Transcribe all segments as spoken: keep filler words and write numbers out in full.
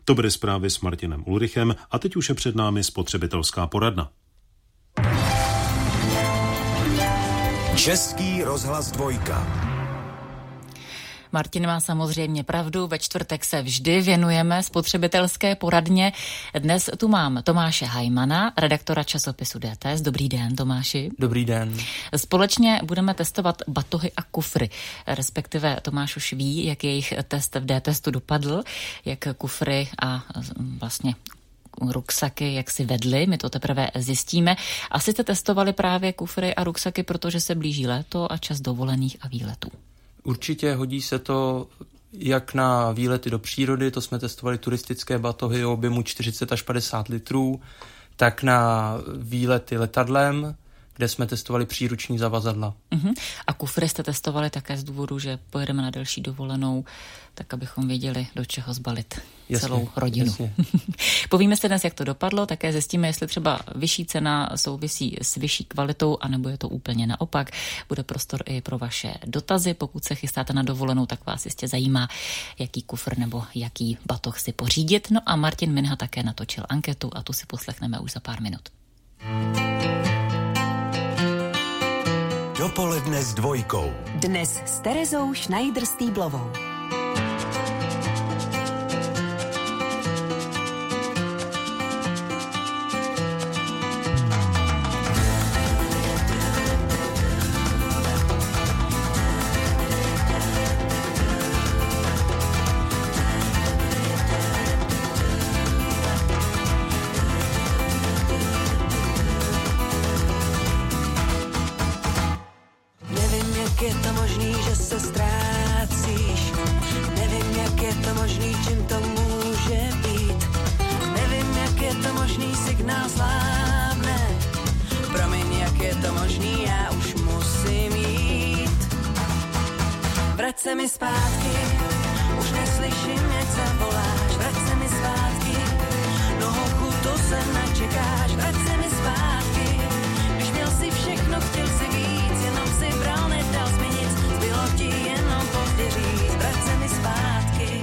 To byly zprávy s Martinem Ulrichem a teď už je před námi spotřebitelská poradna. Český rozhlas dvojka. Martin má samozřejmě pravdu, ve čtvrtek se vždy věnujeme spotřebitelské poradně. Dnes tu mám Tomáše Hajmana, redaktora časopisu D T S. Dobrý den, Tomáši. Dobrý den. Společně budeme testovat batohy a kufry, respektive Tomáš už ví, jak jejich test v D testu dopadl, jak kufry a vlastně ruksaky, jak si vedly, my to teprve zjistíme. Asi jste testovali právě kufry a ruksaky, protože se blíží léto a čas dovolených a výletů. Určitě hodí se to jak na výlety do přírody, to jsme testovali turistické batohy o objemu čtyřicet až padesát litrů, tak na výlety letadlem, kde jsme testovali příruční zavazadla. Uh-huh. A kufry jste testovali také z důvodu, že pojedeme na delší dovolenou, tak abychom věděli, do čeho zbalit jasně, celou rodinu. Jasně. Povíme si dnes, jak to dopadlo, také zjistíme, jestli třeba vyšší cena souvisí s vyšší kvalitou, anebo je to úplně naopak. Bude prostor i pro vaše dotazy. Pokud se chystáte na dovolenou, tak vás jistě zajímá, jaký kufr nebo jaký batoh si pořídit. No a Martin Minha také natočil anketu a tu si poslechneme už za pár minut. Dopoledne s dvojkou. Dnes s Terezou Schneider-Stýblovou. Vrať se mi zpátky, už neslyším, jak zavoláš. Vrať se mi zpátky, no holku, to se nečekáš. Vrať se mi zpátky, když měl si všechno, chtěl si víc, jenom si bral, nedal jsi mi nic, zbylo ti jenom pozdě říct. Vrať se mi zpátky.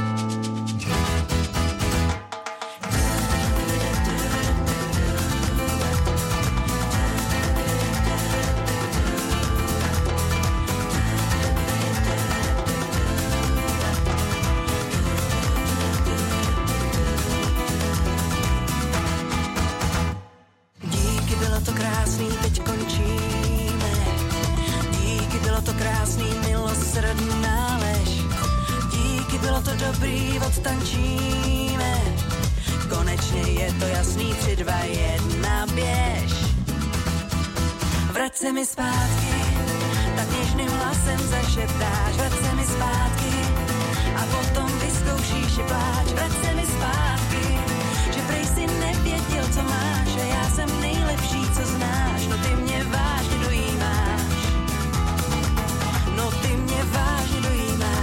Dobrý, odtančíme. Konečně je to jasný, tři, dva, jedna, běž. Vrať se mi zpátky, tak něžným hlasem zašeptáš. Vrať se mi zpátky a potom vyzkoušíš i pláč. Vrať se mi zpátky, že prej si nevěděl, co máš a já jsem nejlepší, co znáš. No ty mě vážně dojímáš. No ty mě vážně dojímáš.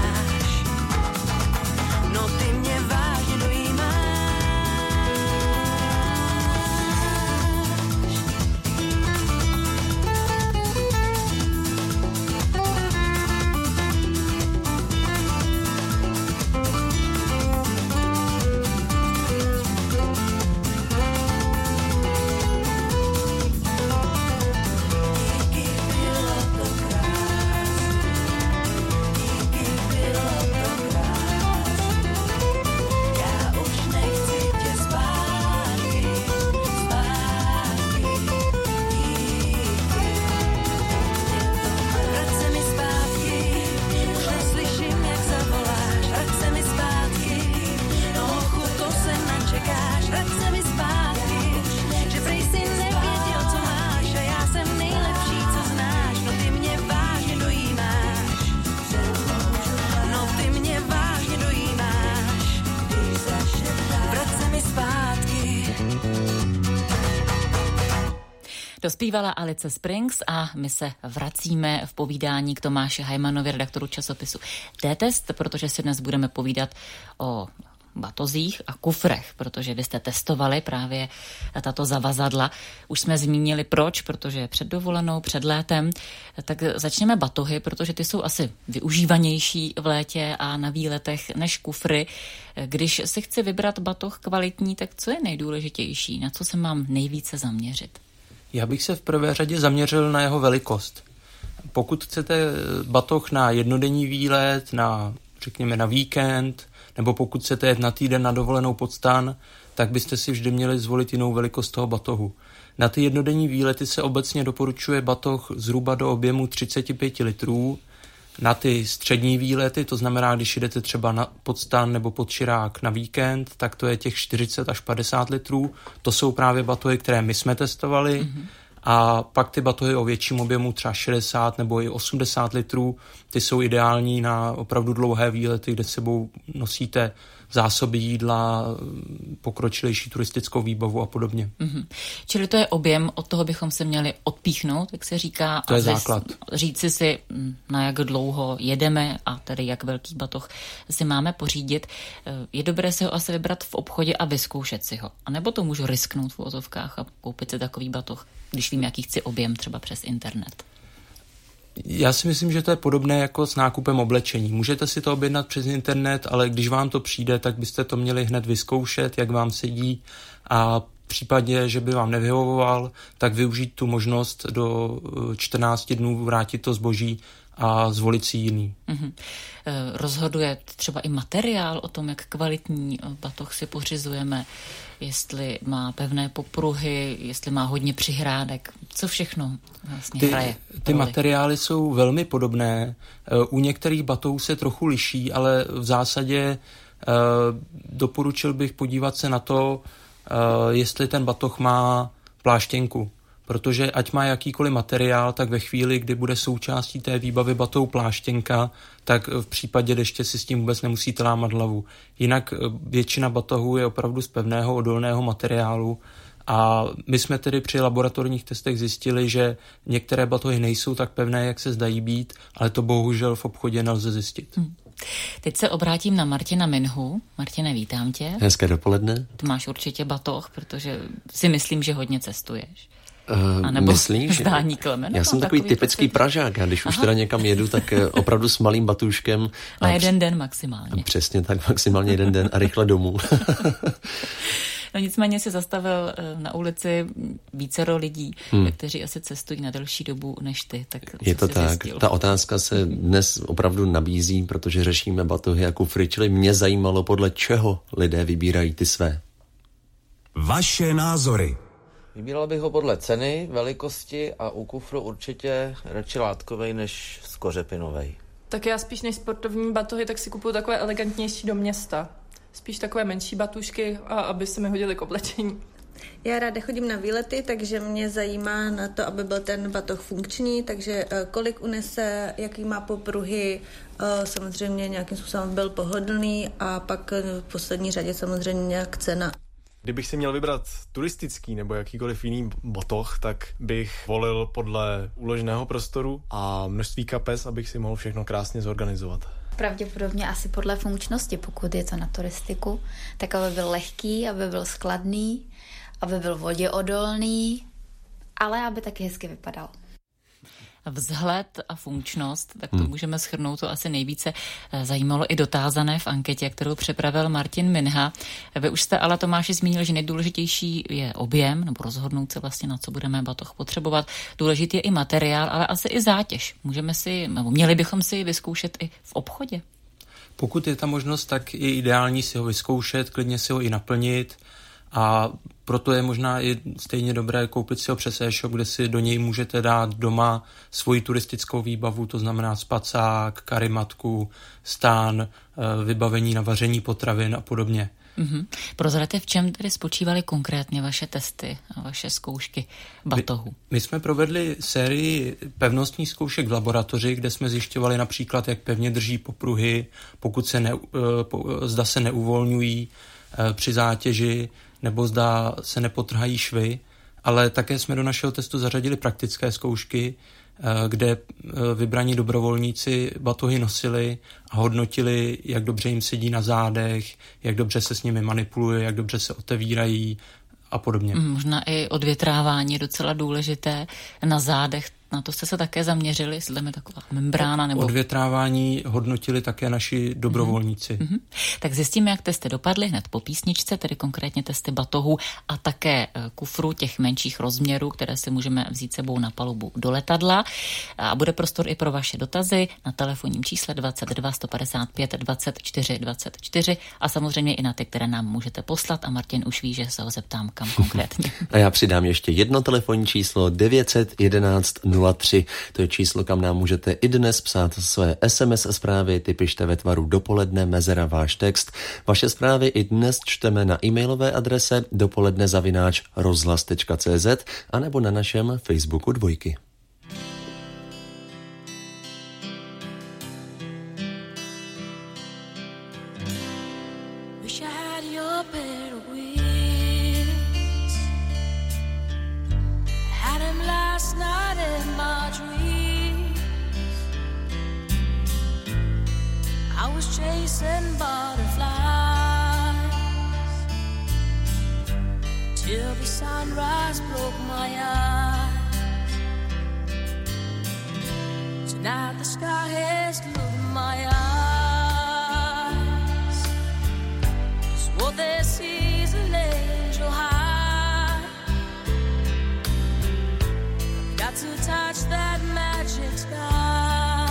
No ty mě vážně dojímáš. Dospívala Alice Springs a my se vracíme v povídání k Tomáši Hajmanovi, redaktoru časopisu D-Test, protože si dnes budeme povídat o batozích a kufrech, protože vy jste testovali právě tato zavazadla. Už jsme zmínili proč, protože před dovolenou, před létem. Tak začněme batohy, protože ty jsou asi využívanější v létě a na výletech než kufry. Když si chci vybrat batoh kvalitní, tak co je nejdůležitější? Na co se mám nejvíce zaměřit? Já bych se v prvé řadě zaměřil na jeho velikost. Pokud chcete batoh na jednodenní výlet, na, řekněme, na víkend, nebo pokud chcete jet na týden na dovolenou pod stan, tak byste si vždy měli zvolit jinou velikost toho batohu. Na ty jednodenní výlety se obecně doporučuje batoh zhruba do objemu třicet pět litrů. Na ty střední výlety, to znamená, když jdete třeba na, pod stan nebo pod Širák na víkend, tak to je těch čtyřicet až padesát litrů. To jsou právě batohy, které my jsme testovali. Mm-hmm. A pak ty batohy o větším objemu, třeba šedesát nebo i osmdesát litrů, ty jsou ideální na opravdu dlouhé výlety, kde s sebou nosíte zásoby jídla, pokročilejší turistickou výbavu a podobně. Mm-hmm. Čili to je objem, od toho bychom se měli odpíchnout, jak se říká. To je základ. Říci si, na jak dlouho jedeme a tedy jak velký batoh si máme pořídit. Je dobré si ho asi vybrat v obchodě a vyzkoušet si ho. A nebo to můžu risknout v uvozovkách a koupit si takový batoh, když vím, jaký chci objem třeba přes internet. Já si myslím, že to je podobné jako s nákupem oblečení. Můžete si to objednat přes internet, ale když vám to přijde, tak byste to měli hned vyzkoušet, jak vám sedí, a v případě, že by vám nevyhovoval, tak využít tu možnost do čtrnácti dnů vrátit to zboží a zvolit si jiný. Mm-hmm. Rozhoduje třeba i materiál o tom, jak kvalitní batoh si pořizujeme, jestli má pevné popruhy, jestli má hodně přihrádek, co všechno vlastně ty, hraje. Ty roli. Materiály jsou velmi podobné, u některých batohů se trochu liší, ale v zásadě uh, doporučil bych podívat se na to, uh, jestli ten batoh má pláštěnku. Protože ať má jakýkoliv materiál, tak ve chvíli, kdy bude součástí té výbavy batohu pláštěnka, tak v případě deště si s tím vůbec nemusíte lámat hlavu. Jinak většina batohů je opravdu z pevného odolného materiálu a my jsme tedy při laboratorních testech zjistili, že některé batohy nejsou tak pevné, jak se zdají být, ale to bohužel v obchodě nelze zjistit. Hmm. Teď se obrátím na Martina Minhu. Martine, vítám tě. Hezké dopoledne. Ty máš určitě batoh, protože si myslím, že hodně cestuješ. Uh, a nebo myslíš? Zdání Klemena? Já jsem takový typický Pražák a když Aha. už teda někam jedu, tak opravdu s malým batůžkem. Na jeden den maximálně. Přesně tak, maximálně jeden den a rychle domů. No nicméně si zastavil na ulici vícero lidí, hmm. kteří asi cestují na delší dobu než ty. Tak je to tak. Zjistil? Ta otázka se dnes opravdu nabízí, protože řešíme batohy a kufry, čili mě zajímalo, podle čeho lidé vybírají ty své. Vaše názory. Vybíral bych ho podle ceny, velikosti a u kufru určitě radši látkovej než skořepinovej. Tak já spíš než sportovní batohy, tak si kupuju takové elegantnější do města. Spíš takové menší batušky, a aby se mi hodily k oblečení. Já ráda chodím na výlety, takže mě zajímá na to, aby byl ten batoh funkční, takže kolik unese, jaký má popruhy, samozřejmě nějakým způsobem byl pohodlný a pak v poslední řadě samozřejmě nějak cena. Kdybych si měl vybrat turistický nebo jakýkoliv jiný batoh, tak bych volil podle uloženého prostoru a množství kapes, abych si mohl všechno krásně zorganizovat. Pravděpodobně asi podle funkčnosti, pokud je to na turistiku, tak aby byl lehký, aby byl skladný, aby byl voděodolný, ale aby taky hezky vypadal. Vzhled a funkčnost, tak to hmm. můžeme shrnout, to asi nejvíce zajímalo i dotázané v anketě, kterou připravil Martin Minha. Vy už jste ale, Tomáši, zmínil, že nejdůležitější je objem, nebo rozhodnout se vlastně, na co budeme batoh potřebovat. Důležitý je i materiál, ale asi i zátěž. Můžeme si, nebo měli bychom si ji vyzkoušet i v obchodě. Pokud je ta možnost, tak je ideální si ho vyzkoušet, klidně si ho i naplnit. A proto je možná i stejně dobré koupit si ho přes e-shop, kde si do něj můžete dát doma svoji turistickou výbavu, to znamená spacák, karimatku, stán, vybavení na vaření potravin a podobně. Mm-hmm. Prozraďte, v čem tedy spočívaly konkrétně vaše testy a vaše zkoušky batohu? My, my jsme provedli sérii pevnostních zkoušek v laboratoři, kde jsme zjišťovali například, jak pevně drží popruhy, pokud se ne, zda se neuvolňují při zátěži, nebo zda se nepotrhají švy, ale také jsme do našeho testu zařadili praktické zkoušky, kde vybraní dobrovolníci batohy nosili a hodnotili, jak dobře jim sedí na zádech, jak dobře se s nimi manipuluje, jak dobře se otevírají a podobně. Možná i odvětrávání je docela důležité na zádech. Na to jste se také zaměřili, jestli tam je taková membrána nebo... Odvětrávání hodnotili také naši dobrovolníci. Mm-hmm. Tak zjistíme, jak testy dopadly hned po písničce, tedy konkrétně testy batohů a také kufru těch menších rozměrů, které si můžeme vzít sebou na palubu do letadla. A bude prostor i pro vaše dotazy na telefonním čísle dvacet dva sto padesát pět dvacet čtyři dvacet čtyři a samozřejmě i na ty, které nám můžete poslat a Martin už ví, že se ho zeptám, kam konkrétně. A já přidám ještě jedno telefonní číslo devět set jedenáct nula tři. To je číslo, kam nám můžete i dnes psát své es em es zprávy, ty pište ve tvaru dopoledne, mezera váš text. Vaše zprávy i dnes čteme na e-mailové adrese dopoledne zavináč rozhlas tečka cé zet a nebo na našem Facebooku Dvojky. Chasing butterflies till the sunrise broke my eyes. Tonight the sky has glued my eyes. It's what they see is an angel high. Got to touch that magic sky.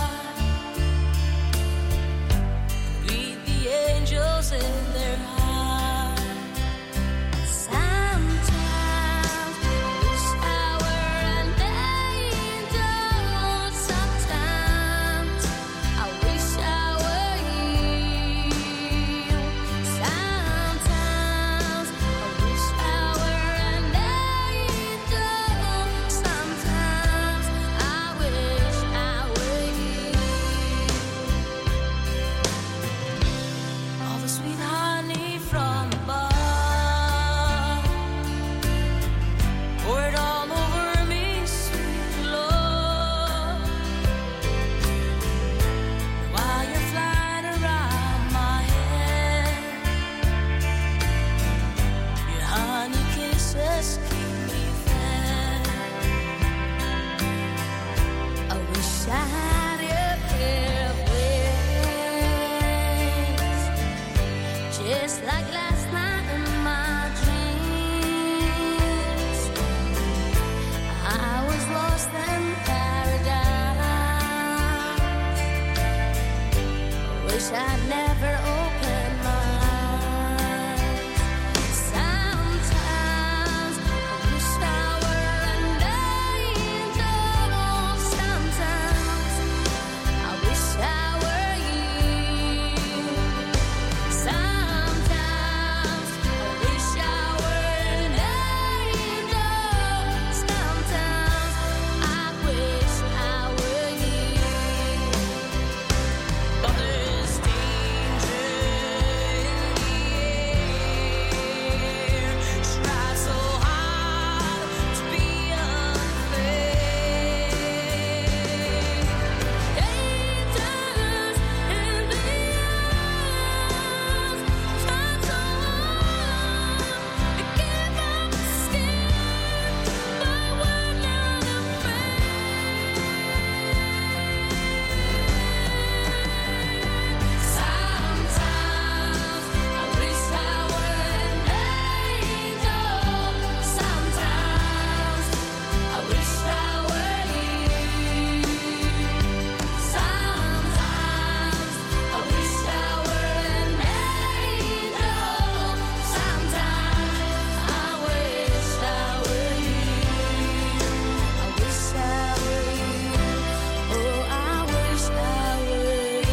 Angels in their eyes. Sometimes wish I were an angel. Sometimes I wish I were you. Sometimes I wish I were an angel. Sometimes I wish I were you. All the sweet honey from above, pour it all over me, sweet love. While you're flying around my head, your honey kisses keep me fed. I wish I had a pair of wings, just like last night in my dreams. I was lost in paradise. Wish I'd never opened my eyes. Sometimes I wish I were an angel. Sometimes I wish I were you. Sometimes I wish I were an angel. Sometimes I wish I were you. But there's danger in the air. Try so hard to be unfair. Angels in the eyes. Try so hard to give up the skin, but we're not afraid. Sometimes I wish I were an angel. Sometimes I wish I were you. Sometimes I wish I were an angel. Sometimes I wish I were you. I wish I were you. Oh, I wish I were you.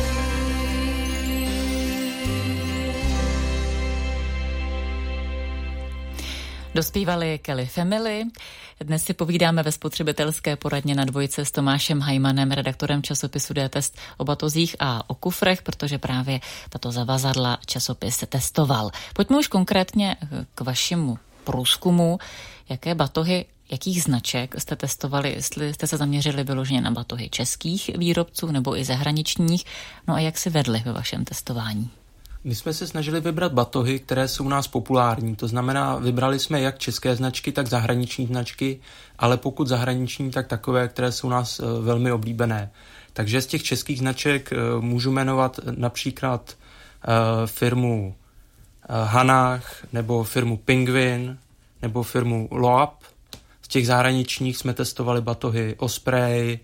Dospívali Kelly Family. Dnes si povídáme ve spotřebitelské poradně na Dvojce s Tomášem Hajmanem, redaktorem časopisu D-Test o batozích a o kufrech, protože právě tato zavazadla časopis testoval. Pojďme už konkrétně k vašemu průzkumu, jaké batohy jakých značek jste testovali, jestli jste se zaměřili vyloženě na batohy českých výrobců nebo i zahraničních, no a jak si vedli ve vašem testování? My jsme se snažili vybrat batohy, které jsou u nás populární. To znamená, vybrali jsme jak české značky, tak zahraniční značky, ale pokud zahraniční, tak takové, které jsou u nás velmi oblíbené. Takže z těch českých značek můžu jmenovat například firmu Hanach, nebo firmu Penguin, nebo firmu Loab. Z těch zahraničních jsme testovali batohy Osprey,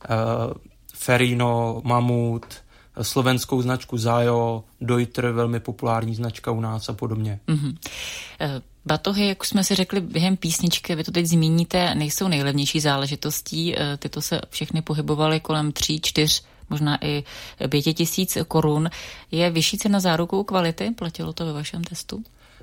Ferrino, Mamut, slovenskou značku Zajo, Deuter, velmi populární značka u nás a podobně. Mm-hmm. Batohy, jak jsme si řekli během písničky, vy to teď zmíníte, nejsou nejlevnější záležitostí. Tyto se všechny pohybovaly kolem tří, čtyř, možná i pěti tisíc korun. Je vyšší cena zárukou kvality? Platilo to ve vašem testu?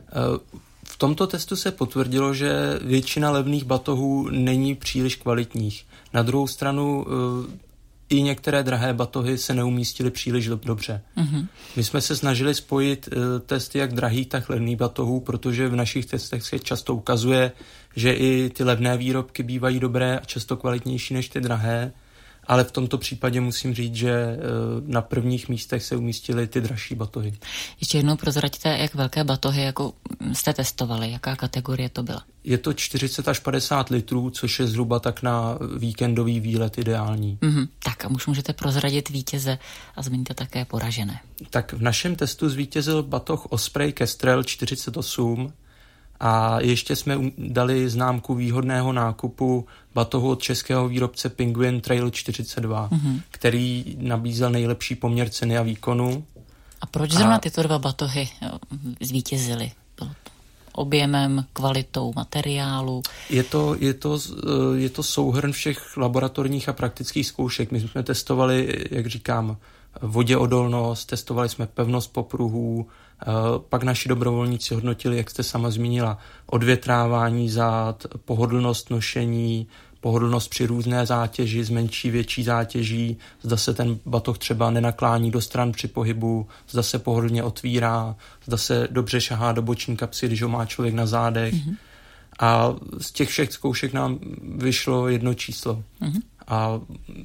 V tomto testu se potvrdilo, že většina levných batohů není příliš kvalitních. Na druhou stranu i některé drahé batohy se neumístily příliš dobře. Mm-hmm. My jsme se snažili spojit testy jak drahých, tak levných batohů, protože v našich testech se často ukazuje, že i ty levné výrobky bývají dobré a často kvalitnější než ty drahé, ale v tomto případě musím říct, že na prvních místech se umístily ty dražší batohy. Ještě jednou prozraďte, jak velké batohy jako jste testovali, jaká kategorie to byla? Je to čtyřicet až padesát litrů, což je zhruba tak na víkendový výlet ideální. Mm-hmm. Tak a už můžete prozradit vítěze a zmíníte také poražené. Tak v našem testu zvítězil batoh Osprey Kestrel čtyřicet osm a ještě jsme dali známku výhodného nákupu batohu od českého výrobce Penguin Trail čtyřicet dva, mm-hmm. který nabízel nejlepší poměr ceny a výkonu. A proč zrovna a... tyto dva batohy zvítězily? Objemem, kvalitou materiálu? Je to, je, to, je to souhrn všech laboratorních a praktických zkoušek. My jsme testovali, jak říkám, voděodolnost, testovali jsme pevnost popruhů, pak naši dobrovolníci hodnotili, jak jste sama zmínila, odvětrávání zád, pohodlnost nošení, pohodlnost při různé zátěži, s menší, větší zátěží, zda se ten batoh třeba nenaklání do stran při pohybu, zda se pohodlně otvírá, zda se dobře šahá do boční kapsy, když ho má člověk na zádech. Mm-hmm. A z těch všech zkoušek nám vyšlo jedno číslo. Mm-hmm. A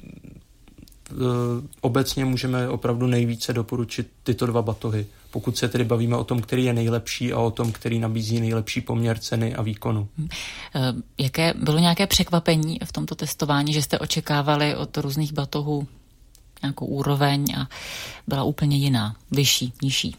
obecně můžeme opravdu nejvíce doporučit tyto dva batohy, pokud se tedy bavíme o tom, který je nejlepší a o tom, který nabízí nejlepší poměr ceny a výkonu. Jaké bylo nějaké překvapení v tomto testování, že jste očekávali od různých batohů nějakou úroveň a byla úplně jiná, vyšší, nižší?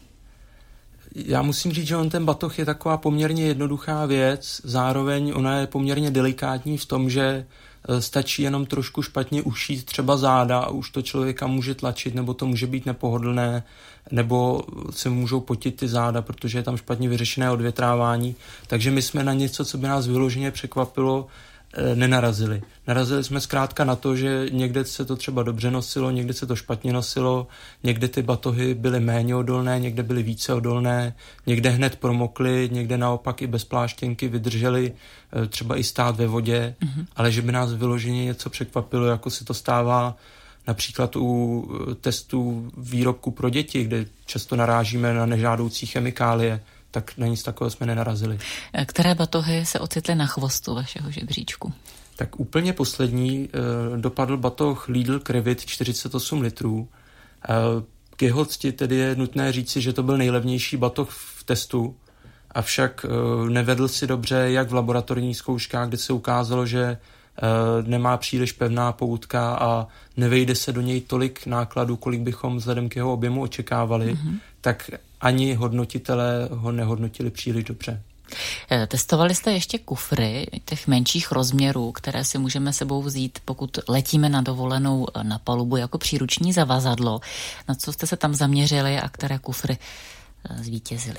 Já musím říct, že on ten batoh je taková poměrně jednoduchá věc, zároveň ona je poměrně delikátní v tom, že stačí jenom trošku špatně ušít třeba záda a už to člověka může tlačit, nebo to může být nepohodlné, nebo se můžou potit ty záda, protože je tam špatně vyřešené odvětrávání. Takže my jsme na něco, co by nás vyloženě překvapilo, nenarazili. Narazili jsme zkrátka na to, že někde se to třeba dobře nosilo, někde se to špatně nosilo, někde ty batohy byly méně odolné, někde byly více odolné, někde hned promokly, někde naopak i bez pláštěnky vydrželi třeba i stát ve vodě, mm-hmm. ale že by nás vyloženě něco překvapilo, jako se to stává například u testů výrobků pro děti, kde často narážíme na nežádoucí chemikálie, tak na nic takového jsme nenarazili. Které batohy se ocitly na chvostu vašeho žebříčku? Tak úplně poslední eh, dopadl batoh Lidl Krevit čtyřicet osm litrů. Eh, k jeho cti tedy je nutné říci, že to byl nejlevnější batoh v testu, avšak eh, nevedl si dobře jak v laboratorních zkouškách, kde se ukázalo, že eh, nemá příliš pevná poutka a nevejde se do něj tolik nákladů, kolik bychom vzhledem k jeho objemu očekávali, mm-hmm. tak ani hodnotitelé ho nehodnotili příliš dobře. Testovali jste ještě kufry těch menších rozměrů, které si můžeme sebou vzít, pokud letíme na dovolenou na palubu jako příruční zavazadlo. Na co jste se tam zaměřili a které kufry zvítězily?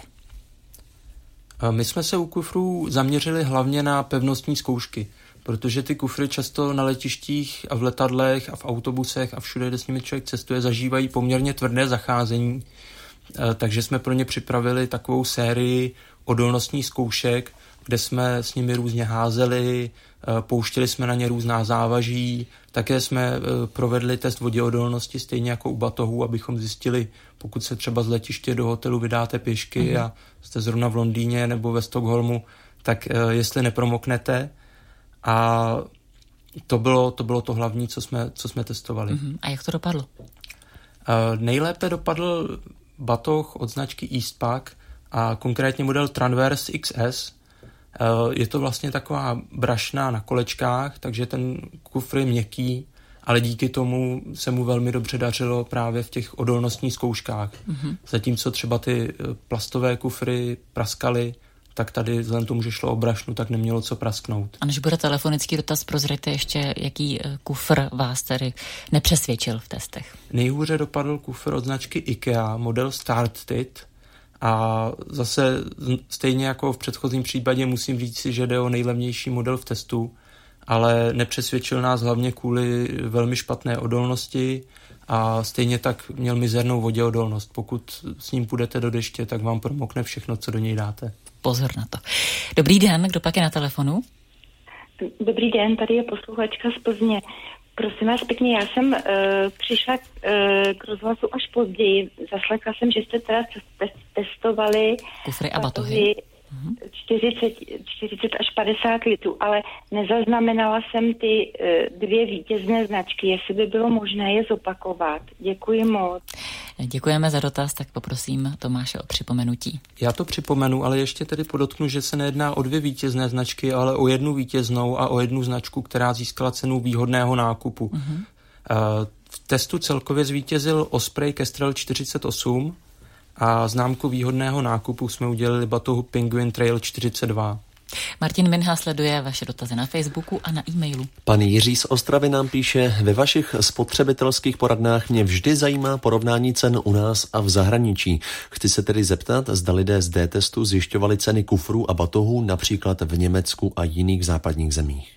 My jsme se u kufrů zaměřili hlavně na pevnostní zkoušky, protože ty kufry často na letištích a v letadlech a v autobusech a všude, kde s nimi člověk cestuje, zažívají poměrně tvrdé zacházení. Takže jsme pro ně připravili takovou sérii odolnostních zkoušek, kde jsme s nimi různě házeli, pouštěli jsme na ně různá závaží, také jsme provedli test voděodolnosti stejně jako u batohů, abychom zjistili, pokud se třeba z letiště do hotelu vydáte pěšky mm-hmm. a jste zrovna v Londýně nebo ve Stockholmu, tak jestli nepromoknete. A to bylo to, bylo to hlavní, co jsme, co jsme testovali. Mm-hmm. A jak to dopadlo? Uh, nejlépe dopadl batoh od značky Eastpak a konkrétně model Transverse X S. Uh, je to vlastně taková brašna na kolečkách, takže ten kufr je měkký, ale díky tomu se mu velmi dobře dařilo právě v těch odolnostních zkouškách. Mm-hmm. Zatímco třeba ty plastové kufry praskaly, tak tady vzhledem tomu, že šlo o brašnu, tak nemělo co prasknout. A než bude telefonický dotaz, prozraďte ještě, jaký kufr vás tedy nepřesvědčil v testech. Nejhůře dopadl kufr od značky IKEA, model Started. A zase stejně jako v předchozím případě musím říct si, že jde o nejlevnější model v testu, ale nepřesvědčil nás hlavně kvůli velmi špatné odolnosti a stejně tak měl mizernou voděodolnost. Pokud s ním půjdete do deště, tak vám promokne všechno, co do něj dáte. Pozor na to. Dobrý den, kdo pak je na telefonu? Dobrý den, tady je posluchačka z Plzně. Prosím vás pěkně, já jsem uh, přišla uh, k rozhlasu až později. Zaslechla jsem, že jste teda testovali kufry a batohy. čtyřicet, čtyřicet až padesát litrů, ale nezaznamenala jsem ty uh, dvě vítězné značky, jestli by bylo možné je zopakovat. Děkuji moc. Děkujeme za dotaz, tak poprosím Tomáše o připomenutí. Já to připomenu, ale ještě tedy podotknu, že se nejedná o dvě vítězné značky, ale o jednu vítěznou a o jednu značku, která získala cenu výhodného nákupu. Uh-huh. V testu celkově zvítězil Osprey Kestrel čtyřicet osm a známku výhodného nákupu jsme udělili batohu Penguin Trail čtyřicet dva. Martin Minha sleduje vaše dotazy na Facebooku a na e-mailu. Pan Jiří z Ostravy nám píše, ve vašich spotřebitelských poradnách mě vždy zajímá porovnání cen u nás a v zahraničí. Chci se tedy zeptat, zda lidé z D-testu zjišťovali ceny kufrů a batohů například v Německu a jiných západních zemích.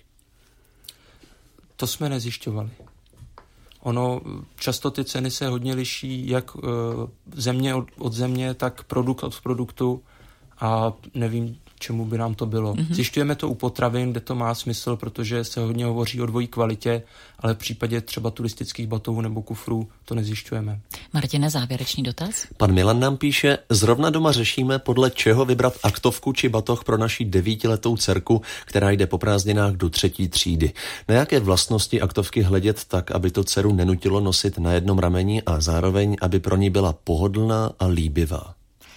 To jsme nezjišťovali. Ono, často ty ceny se hodně liší, jak země od, od země, tak produkt od produktu a nevím, čemu by nám to bylo. Mm-hmm. Zjišťujeme to u potravin, kde to má smysl, protože se hodně hovoří o dvojí kvalitě, ale v případě třeba turistických batohů nebo kufrů to nezjišťujeme. Martine, závěrečný dotaz? Pan Milan nám píše, zrovna doma řešíme, podle čeho vybrat aktovku či batoh pro naší devítiletou dcerku, která jde po prázdninách do třetí třídy. Na jaké vlastnosti aktovky hledět tak, aby to dceru nenutilo nosit na jednom rameni a zároveň, aby pro ní byla pohodlná a líbivá?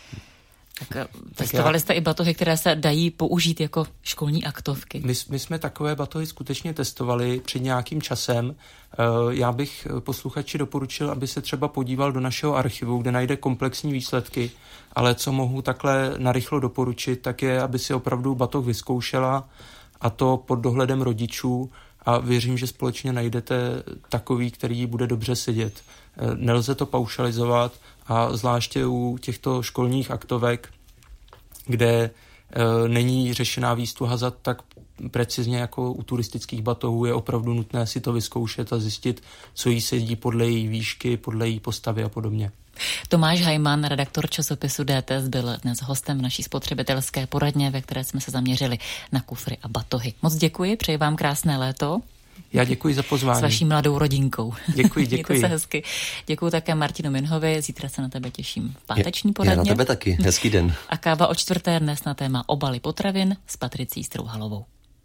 Tak testovali jste i batohy, které se dají použít jako školní aktovky. My, my jsme takové batohy skutečně testovali před nějakým časem. Já bych posluchači doporučil, aby se třeba podíval do našeho archivu, kde najde komplexní výsledky, ale co mohu takhle narychlo doporučit, tak je, aby si opravdu batoh vyzkoušela, a to pod dohledem rodičů, a věřím, že společně najdete takový, který bude dobře sedět. Nelze to paušalizovat a zvláště u těchto školních aktovek, kde e, není řešená výstuha za tak precizně jako u turistických batohů, je opravdu nutné si to vyzkoušet a zjistit, co jí sedí podle její výšky, podle její postavy a podobně. Tomáš Hajman, redaktor časopisu D-test, byl dnes hostem v naší spotřebitelské poradně, ve které jsme se zaměřili na kufry a batohy. Moc děkuji, přeji vám krásné léto. Já děkuji za pozvání. S vaší mladou rodinkou. Děkuji, děkuji. Mějte se hezky. Děkuji také Martinu Minhovi, zítra se na tebe těším v páteční poradně. Já na tebe taky, hezký den. A káva o čtvrté dnes na téma obaly potravin s Patricí Strouhalovou.